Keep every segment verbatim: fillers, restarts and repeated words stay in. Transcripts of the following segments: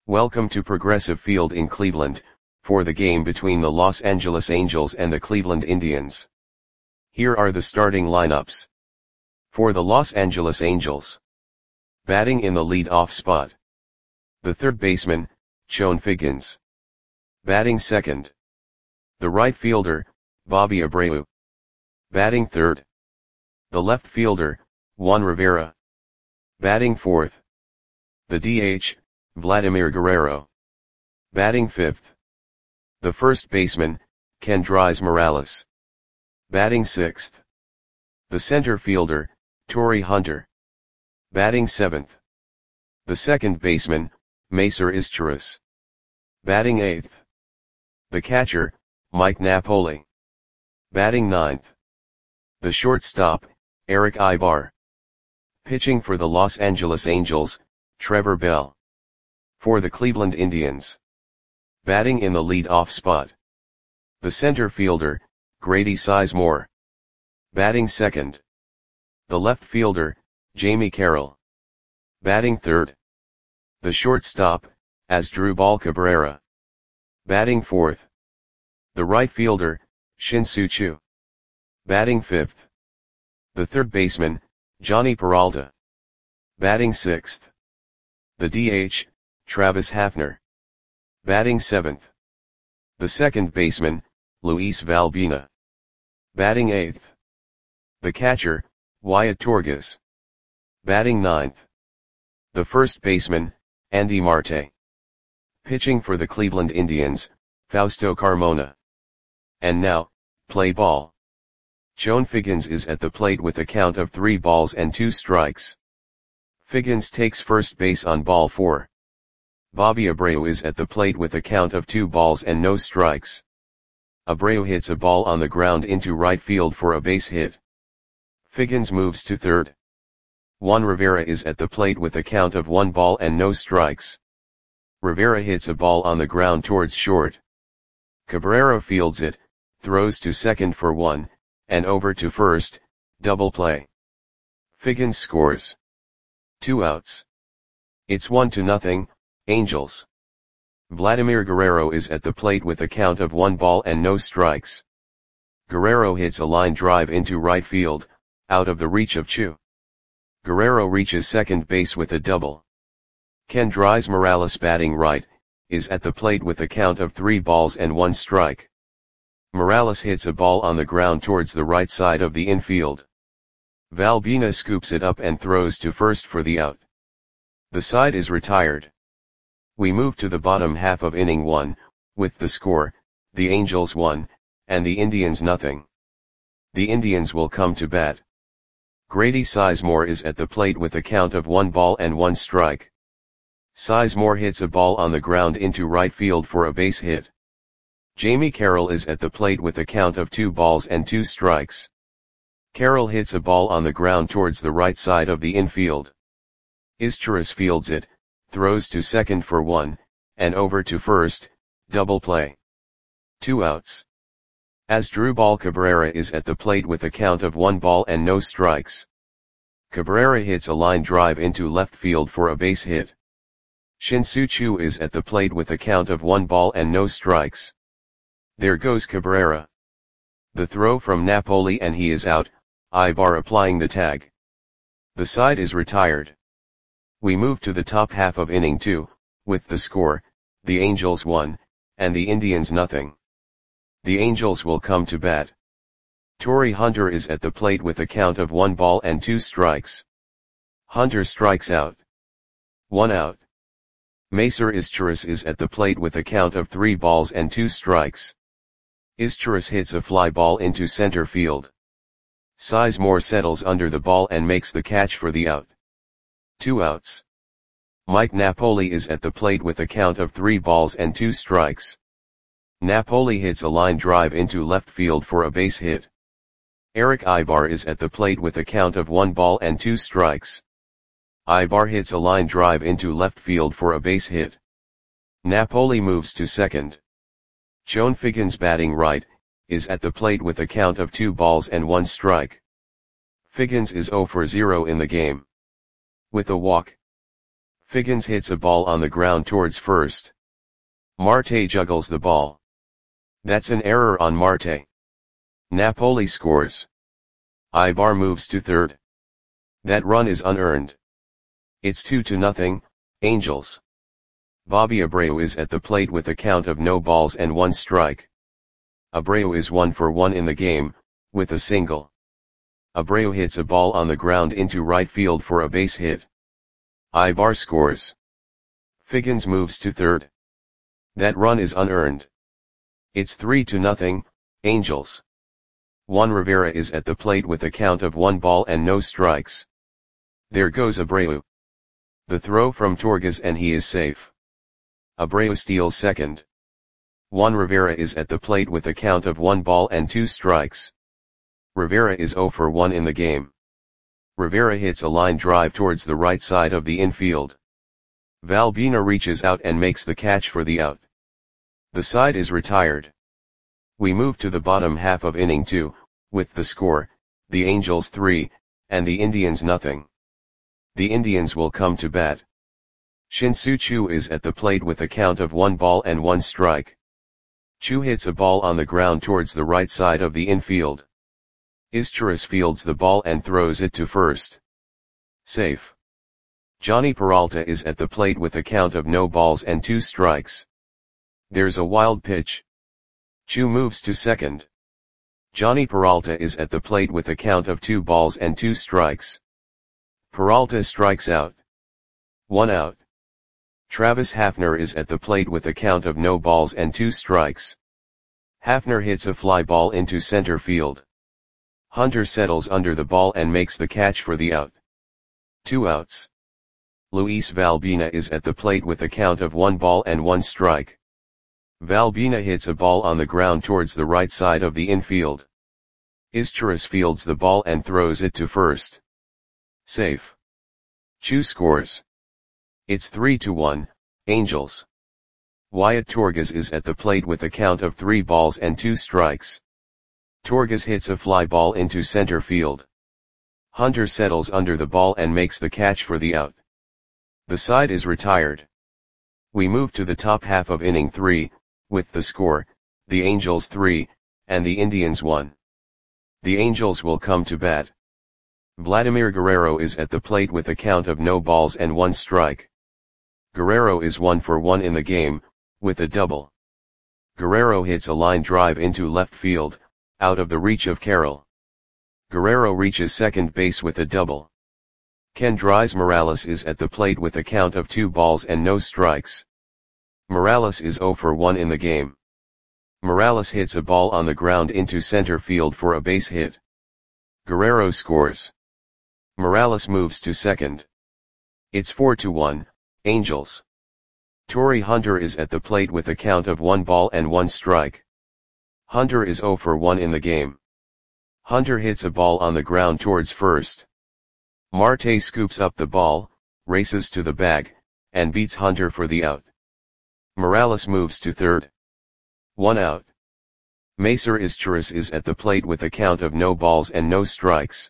Welcome to Progressive Field in Cleveland, for the game between the Los Angeles Angels and the Cleveland Indians. Here are the starting lineups. For the Los Angeles Angels. Batting in the lead-off spot. The third baseman, Chone Figgins. Batting second. The right fielder, Bobby Abreu. Batting third. The left fielder, Juan Rivera. Batting fourth. The D H, Vladimir Guerrero. Batting fifth. The first baseman, Kendrys Morales. Batting sixth. The center fielder, Torii Hunter. Batting seventh. The second baseman, Macer Izturis. Batting eighth. The catcher, Mike Napoli. Batting ninth. The shortstop, Erick Aybar. Pitching for the Los Angeles Angels, Trevor Bell. For the Cleveland Indians. Batting in the lead-off spot. The center fielder, Grady Sizemore. Batting second. The left fielder, Jamie Carroll. Batting third. The shortstop, Asdrubal Cabrera. Batting fourth. The right fielder, Shin-Soo Choo. Batting fifth. The third baseman, Jhonny Peralta. Batting sixth. The D H, Travis Hafner. Batting seventh. The second baseman, Luis Valbuena. Batting eighth. The catcher, Wyatt Torres. Batting ninth. The first baseman, Andy Marte. Pitching for the Cleveland Indians, Fausto Carmona. And now, play ball. Chone Figgins is at the plate with a count of three balls and two strikes. Figgins takes first base on ball four. Bobby Abreu is at the plate with a count of two balls and no strikes. Abreu hits a ball on the ground into right field for a base hit. Figgins moves to third. Juan Rivera is at the plate with a count of one ball and no strikes. Rivera hits a ball on the ground towards short. Cabrera fields it, throws to second for one, and over to first, double play. Figgins scores. Two outs. It's one to nothing, Angels. Vladimir Guerrero is at the plate with a count of one ball and no strikes. Guerrero hits a line drive into right field, out of the reach of Choo. Guerrero reaches second base with a double. Kendrys Morales, batting right, is at the plate with a count of three balls and one strike. Morales hits a ball on the ground towards the right side of the infield. Valbuena scoops it up and throws to first for the out. The side is retired. We move to the bottom half of inning one, with the score, the Angels one, and the Indians nothing. The Indians will come to bat. Grady Sizemore is at the plate with a count of one ball and one strike. Sizemore hits a ball on the ground into right field for a base hit. Jamie Carroll is at the plate with a count of two balls and two strikes. Carroll hits a ball on the ground towards the right side of the infield. Izturis fields it, throws to second for one, and over to first, double play. Two outs. Asdrubal Cabrera is at the plate with a count of one ball and no strikes. Cabrera hits a line drive into left field for a base hit. Shin-Soo Choo is at the plate with a count of one ball and no strikes. There goes Cabrera. The throw from Napoli and he is out, Aybar applying the tag. The side is retired. We move to the top half of inning two, with the score, the Angels one, and the Indians nothing. The Angels will come to bat. Torii Hunter is at the plate with a count of one ball and two strikes. Hunter strikes out. One out. Macer Izturis is at the plate with a count of three balls and two strikes. Izturis hits a fly ball into center field. Sizemore settles under the ball and makes the catch for the out. Two outs. Mike Napoli is at the plate with a count of three balls and two strikes. Napoli hits a line drive into left field for a base hit. Erick Aybar is at the plate with a count of one ball and two strikes. Aybar hits a line drive into left field for a base hit. Napoli moves to second. Chone Figgins, batting right, is at the plate with a count of two balls and one strike. Figgins is zero for zero in the game. With a walk, Figgins hits a ball on the ground towards first. Marte juggles the ball. That's an error on Marte. Napoli scores. Ibar moves to third. That run is unearned. It's two to nothing, Angels. Bobby Abreu is at the plate with a count of no balls and one strike. Abreu is one for one in the game, with a single. Abreu hits a ball on the ground into right field for a base hit. Ibar scores. Figgins moves to third. That run is unearned. It's three to nothing, Angels. Juan Rivera is at the plate with a count of one ball and no strikes. There goes Abreu. The throw from Torres and he is safe. Abreu steals second. Juan Rivera is at the plate with a count of one ball and two strikes. Rivera is zero for one in the game. Rivera hits a line drive towards the right side of the infield. Valbuena reaches out and makes the catch for the out. The side is retired. We move to the bottom half of inning two, with the score, the Angels three, and the Indians nothing. The Indians will come to bat. Shin-Soo Choo is at the plate with a count of one ball and one strike. Choo hits a ball on the ground towards the right side of the infield. Izturis fields the ball and throws it to first. Safe. Johnny Peralta is at the plate with a count of no balls and two strikes. There's a wild pitch. Choo moves to second. Johnny Peralta is at the plate with a count of two balls and two strikes. Peralta strikes out. One out. Travis Hafner is at the plate with a count of no balls and two strikes. Hafner hits a fly ball into center field. Hunter settles under the ball and makes the catch for the out. Two outs. Luis Valbuena is at the plate with a count of one ball and one strike. Valbuena hits a ball on the ground towards the right side of the infield. Izturis fields the ball and throws it to first. Safe. Choo scores. It's three to one, Angels. Wyatt Torres is at the plate with a count of three balls and two strikes. Torres hits a fly ball into center field. Hunter settles under the ball and makes the catch for the out. The side is retired. We move to the top half of inning three, with the score, the Angels three, and the Indians one. The Angels will come to bat. Vladimir Guerrero is at the plate with a count of no balls and one strike. Guerrero is one for one in the game, with a double. Guerrero hits a line drive into left field, out of the reach of Carroll. Guerrero reaches second base with a double. Kendrys Morales is at the plate with a count of two balls and no strikes. Morales is zero for one in the game. Morales hits a ball on the ground into center field for a base hit. Guerrero scores. Morales moves to second. It's four to one, Angels. Torrey Hunter is at the plate with a count of one ball and one strike. Hunter is zero for one in the game. Hunter hits a ball on the ground towards first. Marte scoops up the ball, races to the bag, and beats Hunter for the out. Morales moves to third. One out. Macer Izturis is at the plate with a count of no balls and no strikes.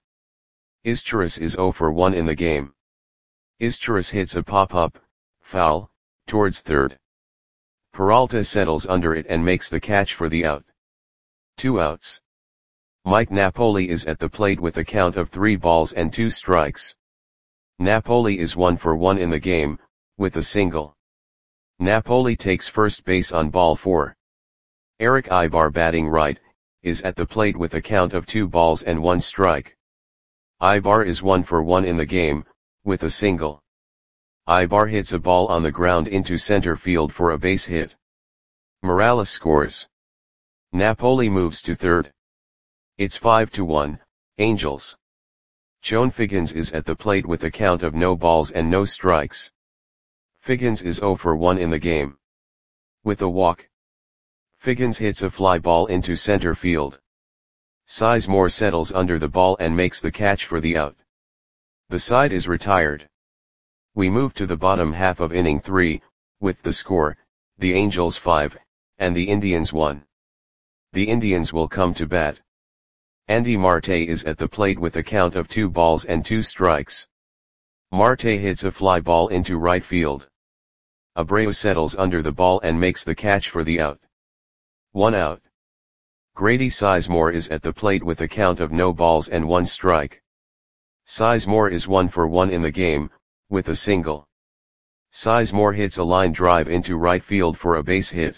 Izturis is zero for one in the game. Izturis hits a pop-up, foul, towards third. Peralta settles under it and makes the catch for the out. Two outs. Mike Napoli is at the plate with a count of three balls and two strikes. Napoli is one for one in the game, with a single. Napoli takes first base on ball four. Eric Ibar, batting right, is at the plate with a count of two balls and one strike. Ibar is one for one in the game, with a single. Ibar hits a ball on the ground into center field for a base hit. Morales scores. Napoli moves to third. It's five to one, Angels. Chone Figgins is at the plate with a count of no balls and no strikes. Figgins is zero for one in the game. With a walk. Figgins hits a fly ball into center field. Sizemore settles under the ball and makes the catch for the out. The side is retired. We move to the bottom half of inning three, with the score, the Angels five, and the Indians one. The Indians will come to bat. Andy Marte is at the plate with a count of two balls and two strikes. Marte hits a fly ball into right field. Abreu settles under the ball and makes the catch for the out. One out. Grady Sizemore is at the plate with a count of no balls and one strike. Sizemore is one for one in the game, with a single. Sizemore hits a line drive into right field for a base hit.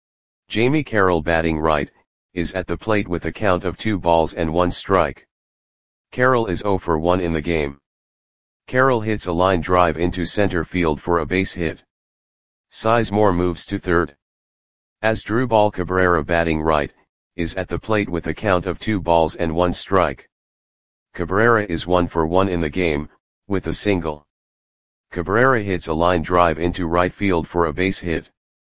Jamie Carroll, batting right, is at the plate with a count of two balls and one strike. Carroll is zero for one in the game. Carroll hits a line drive into center field for a base hit. Sizemore moves to third. Asdrubal Cabrera, batting right, is at the plate with a count of two balls and one strike. Cabrera is one for one in the game, with a single. Cabrera hits a line drive into right field for a base hit.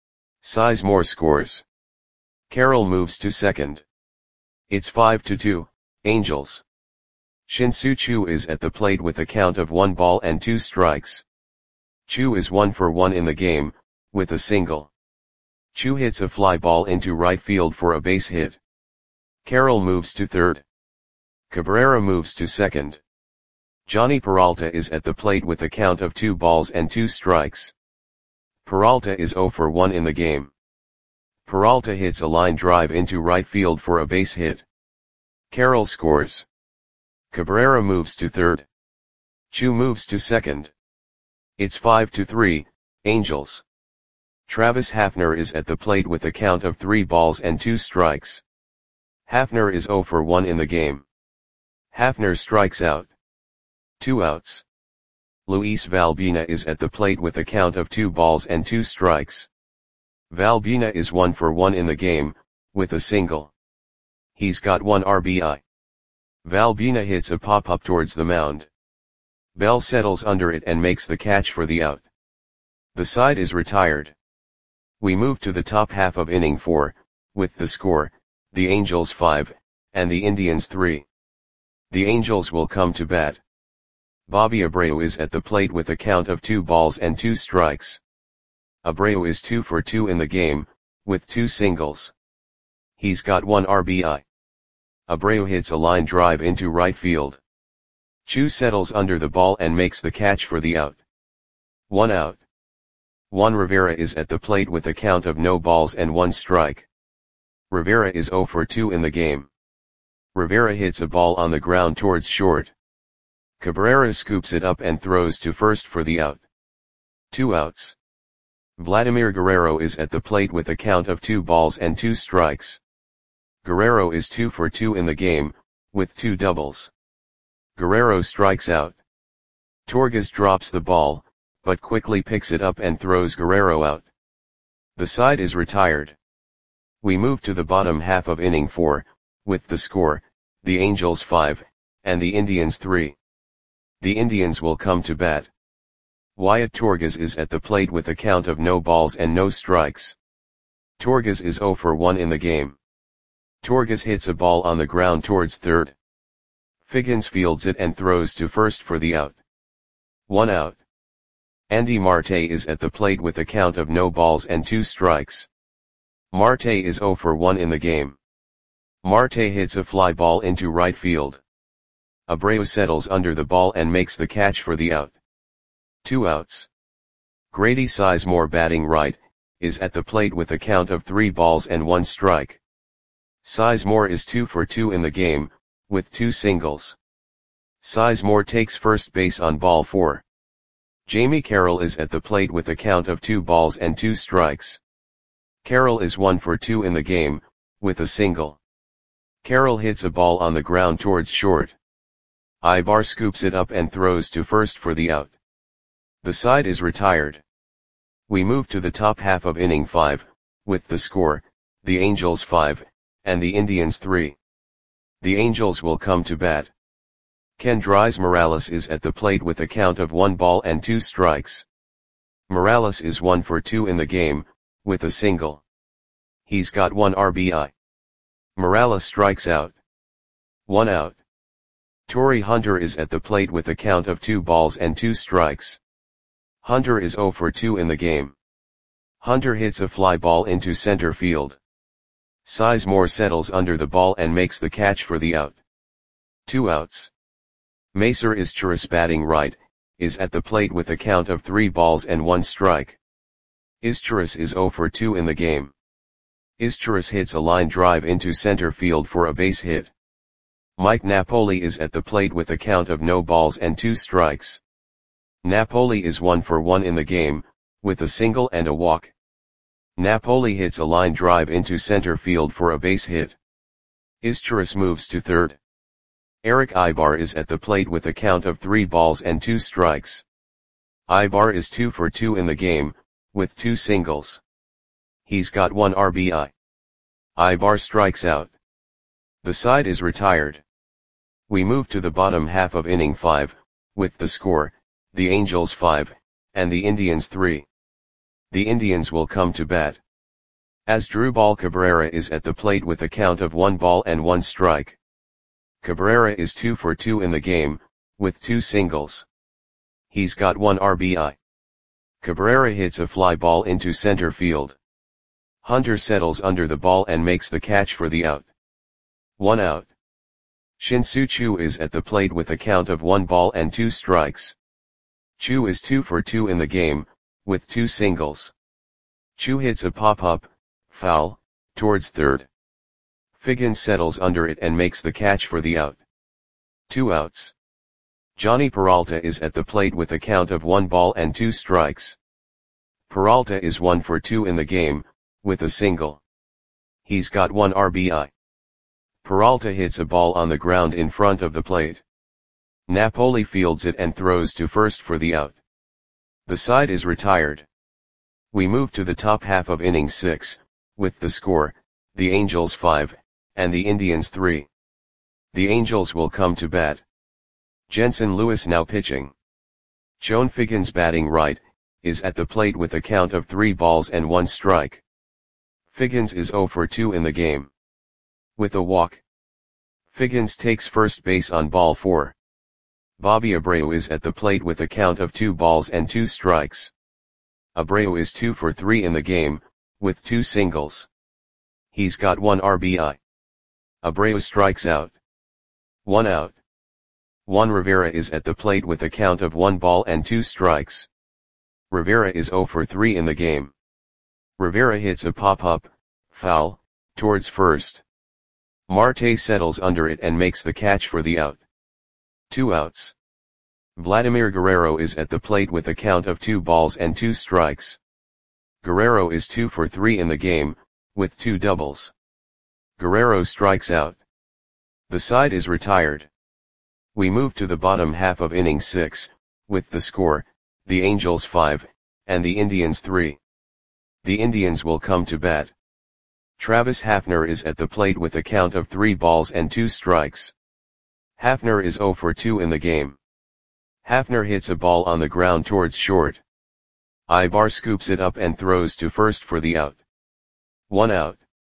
Sizemore scores. Carroll moves to second. It's five to two, Angels. Shin-Soo Choo is at the plate with a count of one ball and two strikes. Choo is one for one in the game, with a single. Choo hits a fly ball into right field for a base hit. Carroll moves to third. Cabrera moves to second. Johnny Peralta is at the plate with a count of two balls and two strikes. Peralta is zero for one in the game. Peralta hits a line drive into right field for a base hit. Carroll scores. Cabrera moves to third. Choo moves to second. It's five to three, Angels. Travis Hafner is at the plate with a count of three balls and two strikes. Hafner is zero for one in the game. Hafner strikes out. Two outs. Luis Valbuena is at the plate with a count of two balls and two strikes. Valbuena is one for one in the game, with a single. He's got one R B I. Valbuena hits a pop-up towards the mound. Bell settles under it and makes the catch for the out. The side is retired. We move to the top half of inning four, with the score, the Angels five, and the Indians three. The Angels will come to bat. Bobby Abreu is at the plate with a count of two balls and two strikes. Abreu is two for two in the game, with two singles. He's got one R B I. Abreu hits a line drive into right field. Choo settles under the ball and makes the catch for the out. One out. Juan Rivera is at the plate with a count of no balls and one strike. Rivera is zero for two in the game. Rivera hits a ball on the ground towards short. Cabrera scoops it up and throws to first for the out. Two outs. Vladimir Guerrero is at the plate with a count of two balls and two strikes. Guerrero is two for two in the game, with two doubles. Guerrero strikes out. Torres drops the ball, but quickly picks it up and throws Guerrero out. The side is retired. We move to the bottom half of inning four, with the score, the Angels five, and the Indians three. The Indians will come to bat. Wyatt Torres is at the plate with a count of no balls and no strikes. Torres is zero for one in the game. Torres hits a ball on the ground towards third. Figgins fields it and throws to first for the out. One out. Andy Marte is at the plate with a count of no balls and two strikes. Marte is zero for one in the game. Marte hits a fly ball into right field. Abreu settles under the ball and makes the catch for the out. Two outs. Grady Sizemore, batting right, is at the plate with a count of three balls and one strike. Sizemore is two for two in the game, with two singles. Sizemore takes first base on ball four. Jamie Carroll is at the plate with a count of two balls and two strikes. Carroll is one for two in the game, with a single. Carroll hits a ball on the ground towards short. Ibar scoops it up and throws to first for the out. The side is retired. We move to the top half of inning five, with the score, the Angels five, and the Indians three. The Angels will come to bat. Kendrys Morales is at the plate with a count of one ball and two strikes. Morales is one for two in the game, with a single. He's got one R B I. Morales strikes out. One out. Torii Hunter is at the plate with a count of two balls and two strikes. Hunter is zero for two in the game. Hunter hits a fly ball into center field. Sizemore settles under the ball and makes the catch for the out. Two outs. Macer Izturis, batting right, is at the plate with a count of three balls and one strike. Izturis is zero for two in the game. Izturis hits a line drive into center field for a base hit. Mike Napoli is at the plate with a count of no balls and two strikes. Napoli is one for one in the game, with a single and a walk. Napoli hits a line drive into center field for a base hit. Izturis moves to third. Eric Ibar is at the plate with a count of three balls and two strikes. Ibar is two for two in the game, with two singles. He's got one R B I. Ibar strikes out. The side is retired. We move to the bottom half of inning five, with the score, the Angels five, and the Indians three. The Indians will come to bat. Asdrubal Cabrera is at the plate with a count of one ball and one strike. Cabrera is two for two in the game, with two singles. He's got one R B I. Cabrera hits a fly ball into center field. Hunter settles under the ball and makes the catch for the out. One out. Shin-Soo Choo is at the plate with a count of one ball and two strikes. Choo is two for two in the game, with two singles. Choo hits a pop-up, foul, towards third. Figgins settles under it and makes the catch for the out. Two outs. Johnny Peralta is at the plate with a count of one ball and two strikes. Peralta is one for two in the game, with a single. He's got one R B I. Peralta hits a ball on the ground in front of the plate. Napoli fields it and throws to first for the out. The side is retired. We move to the top half of inning six, with the score, the Angels five, and the Indians three. The Angels will come to bat. Jensen Lewis now pitching. Chone Figgins batting right, is at the plate with a count of three balls and one strike. Figgins is zero for two in the game. With a walk. Figgins takes first base on ball four. Bobby Abreu is at the plate with a count of two balls and two strikes. Abreu is two for three in the game, with two singles. He's got one R B I. Abreu strikes out. One out. Juan Rivera is at the plate with a count of one ball and two strikes. Rivera is zero for three in the game. Rivera hits a pop-up, foul, towards first. Marte settles under it and makes the catch for the out. Two outs. Vladimir Guerrero is at the plate with a count of two balls and two strikes. Guerrero is two for three in the game, with two doubles. Guerrero strikes out. The side is retired. We move to the bottom half of inning six, with the score, the Angels five, and the Indians three. The Indians will come to bat. Travis Hafner is at the plate with a count of three balls and two strikes. Hafner is zero for two in the game. Hafner hits a ball on the ground towards short. Ibar scoops it up and throws to first for the out. One out.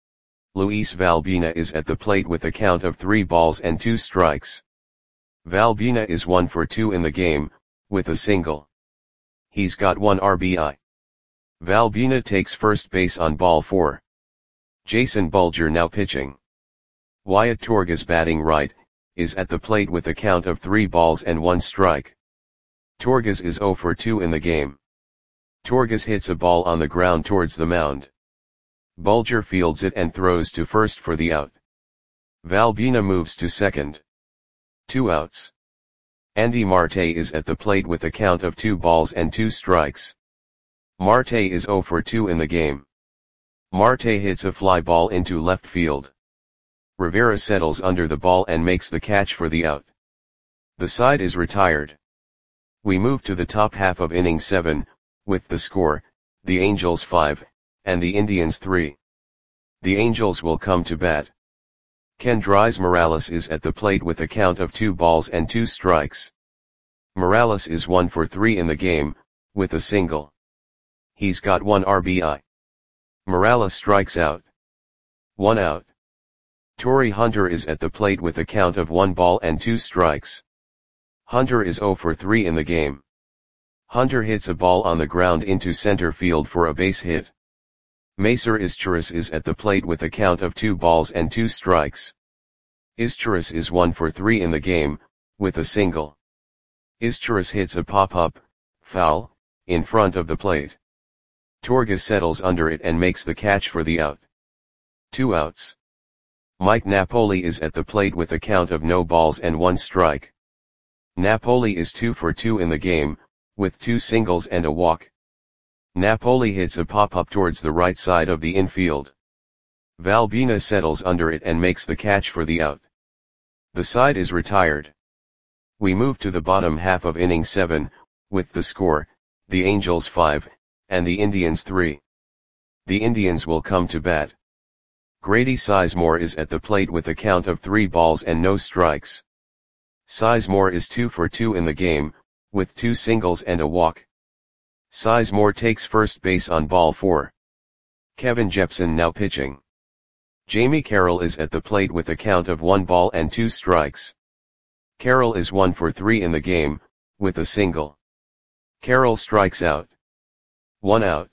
Luis Valbina is at the plate with a count of three balls and two strikes. Valbina is one for two in the game, with a single. He's got one R B I. Valbina takes first base on ball four. Jason Bulger now pitching. Wyatt Torgas batting right, is at the plate with a count of three balls and one strike. Torgas is zero for two in the game. Torgas hits a ball on the ground towards the mound. Bulger fields it and throws to first for the out. Valbina moves to second. Two outs. Andy Marte is at the plate with a count of two balls and two strikes. Marte is zero for two in the game. Marte hits a fly ball into left field. Rivera settles under the ball and makes the catch for the out. The side is retired. We move to the top half of inning seven, with the score, the Angels five, and the Indians three. The Angels will come to bat. Kendrys Morales is at the plate with a count of two balls and two strikes. Morales is one for three in the game, with a single. He's got one R B I. Morales strikes out. One out. Torii Hunter is at the plate with a count of one ball and two strikes. Hunter is zero for three in the game. Hunter hits a ball on the ground into center field for a base hit. Macer Izturis is at the plate with a count of two balls and two strikes. Izturis is one for three in the game, with a single. Izturis hits a pop-up, foul, in front of the plate. Torgas settles under it and makes the catch for the out. Two outs. Mike Napoli is at the plate with a count of no balls and one strike. Napoli is two for two in the game, with two singles and a walk. Napoli hits a pop-up towards the right side of the infield. Valbina settles under it and makes the catch for the out. The side is retired. We move to the bottom half of inning seven, with the score, the Angels five, and the Indians three. The Indians will come to bat. Grady Sizemore is at the plate with a count of three balls and no strikes. Sizemore is two for two in the game, with two singles and a walk. Sizemore takes first base on ball four. Kevin Jepson now pitching. Jamie Carroll is at the plate with a count of one ball and two strikes. Carroll is one for three in the game, with a single. Carroll strikes out. One out.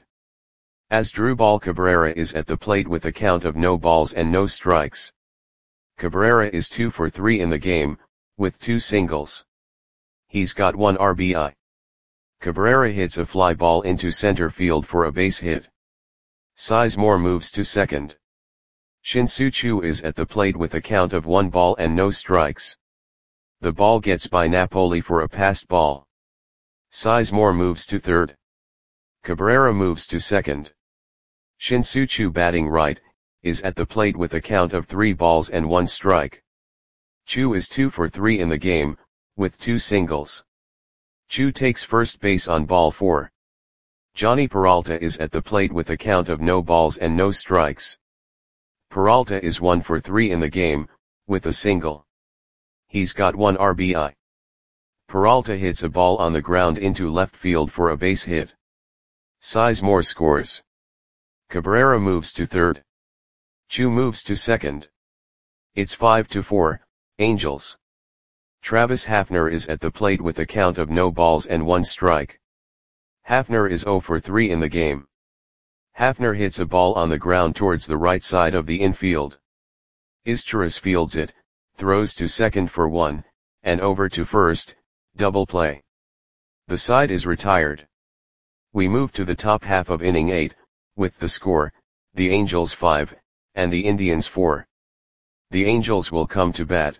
Asdrubal Cabrera is at the plate with a count of no balls and no strikes. Cabrera is two for three in the game, with two singles. He's got one R B I. Cabrera hits a fly ball into center field for a base hit. Sizemore moves to second. Shin-Soo Choo is at the plate with a count of one ball and no strikes. The ball gets by Napoli for a passed ball. Sizemore moves to third. Cabrera moves to second. Shin-Soo Choo, batting right, is at the plate with a count of three balls and one strike. Choo is two for three in the game, with two singles. Choo takes first base on ball four. Johnny Peralta is at the plate with a count of no balls and no strikes. Peralta is one for three in the game, with a single. He's got one R B I. Peralta hits a ball on the ground into left field for a base hit. Sizemore scores. Cabrera moves to third. Choo moves to second. It's five to four, Angels. Travis Hafner is at the plate with a count of no balls and one strike. Hafner is zero for three in the game. Hafner hits a ball on the ground towards the right side of the infield. Izturis fields it, throws to second for one, and over to first, double play. The side is retired. We move to the top half of inning eight, with the score, the Angels five, and the Indians four. The Angels will come to bat.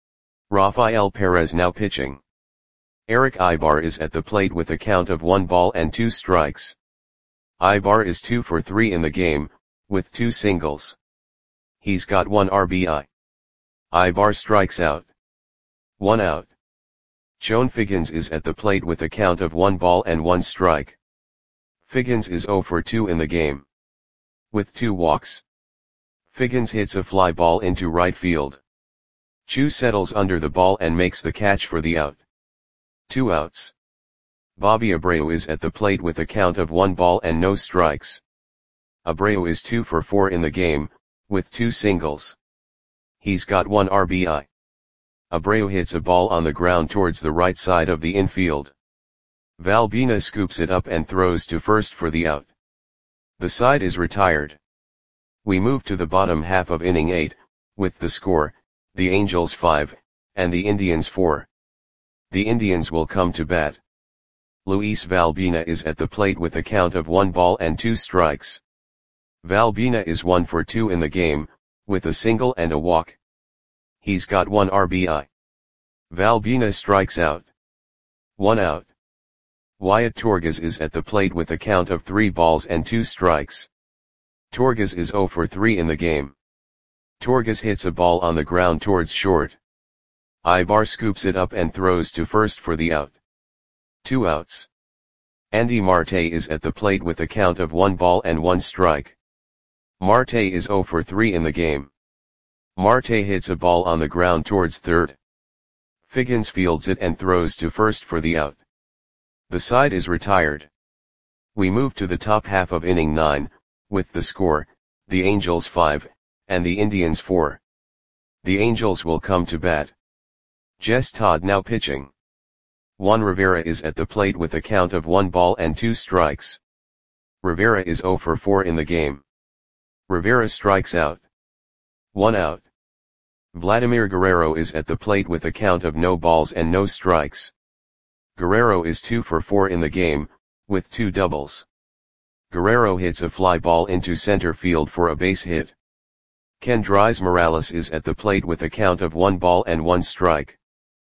Rafael Perez now pitching. Eric Ibar is at the plate with a count of one ball and two strikes. Ibar is two for three in the game, with two singles. He's got one R B I. Ibar strikes out. One out. Joan Figgins is at the plate with a count of one ball and one strike. Figgins is zero for two in the game. With two walks. Figgins hits a fly ball into right field. Choo settles under the ball and makes the catch for the out. Two outs. Bobby Abreu is at the plate with a count of one ball and no strikes. Abreu is two for four in the game, with two singles. He's got one R B I. Abreu hits a ball on the ground towards the right side of the infield. Valbina scoops it up and throws to first for the out. The side is retired. We move to the bottom half of inning eight, with the score, the Angels five, and the Indians four. The Indians will come to bat. Luis Valbina is at the plate with a count of one ball and two strikes. Valbina is one for two in the game, with a single and a walk. He's got one R B I. Valbina strikes out. One out. Wyatt Torgas is at the plate with a count of three balls and two strikes. Torgas is zero for three in the game. Torgas hits a ball on the ground towards short. Ibar scoops it up and throws to first for the out. Two outs. Andy Marte is at the plate with a count of one ball and one strike. Marte is zero for three in the game. Marte hits a ball on the ground towards third. Figgins fields it and throws to first for the out. The side is retired. We move to the top half of inning nine, with the score, the Angels five, and the Indians four. The Angels will come to bat. Jess Todd now pitching. Juan Rivera is at the plate with a count of one ball and two strikes. Rivera is zero for four in the game. Rivera strikes out. One out. Vladimir Guerrero is at the plate with a count of no balls and no strikes. Guerrero is two for four in the game, with two doubles. Guerrero hits a fly ball into center field for a base hit. Kendrys Morales is at the plate with a count of one ball and one strike.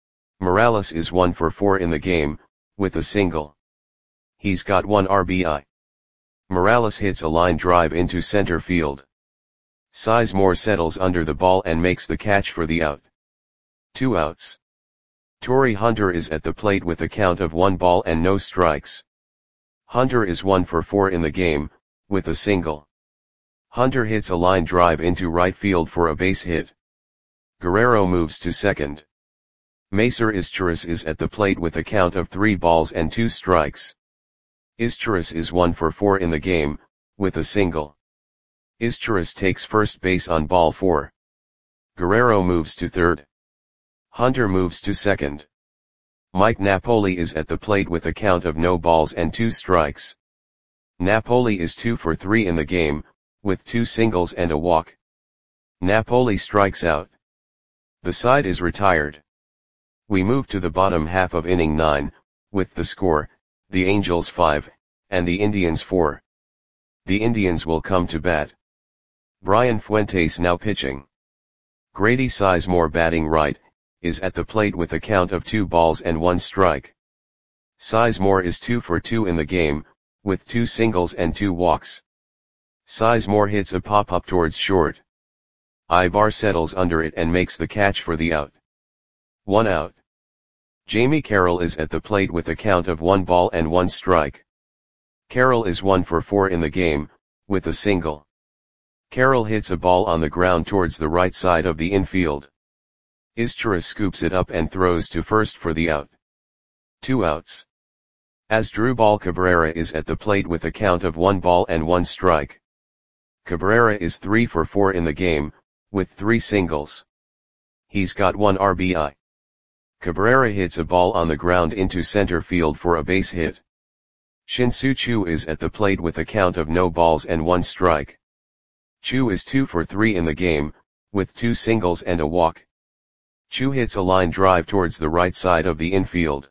Morales is one for four in the game, with a single. He's got one R B I. Morales hits a line drive into center field. Sizemore settles under the ball and makes the catch for the out. Two outs. Torii Hunter is at the plate with a count of one ball and no strikes. Hunter is one for four in the game, with a single. Hunter hits a line drive into right field for a base hit. Guerrero moves to second. Macer Izturis is at the plate with a count of three balls and two strikes. Izturis is one for four in the game, with a single. Izturis takes first base on ball four. Guerrero moves to third. Hunter moves to second. Mike Napoli is at the plate with a count of no balls and two strikes. Napoli is two for three in the game, with two singles and a walk. Napoli strikes out. The side is retired. We move to the bottom half of inning nine, with the score, the Angels five, and the Indians four. The Indians will come to bat. Brian Fuentes now pitching. Grady Sizemore batting right, is at the plate with a count of two balls and one strike. Sizemore is two for two in the game, with two singles and two walks. Sizemore hits a pop-up towards short. Ibar settles under it and makes the catch for the out. One out. Jamie Carroll is at the plate with a count of one ball and one strike. Carroll is one for four in the game, with a single. Carroll hits a ball on the ground towards the right side of the infield. Izturis scoops it up and throws to first for the out. Two outs. Asdrubal Cabrera is at the plate with a count of one ball and one strike. Cabrera is three for four in the game, with three singles. He's got one R B I. Cabrera hits a ball on the ground into center field for a base hit. Shin-Soo Choo is at the plate with a count of no balls and one strike. Choo is two for three in the game, with two singles and a walk. Choo hits a line drive towards the right side of the infield.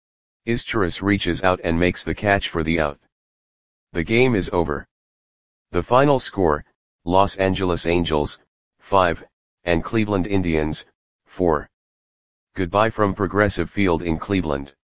Izturis reaches out and makes the catch for the out. The game is over. The final score, Los Angeles Angels, five, and Cleveland Indians, four. Goodbye from Progressive Field in Cleveland.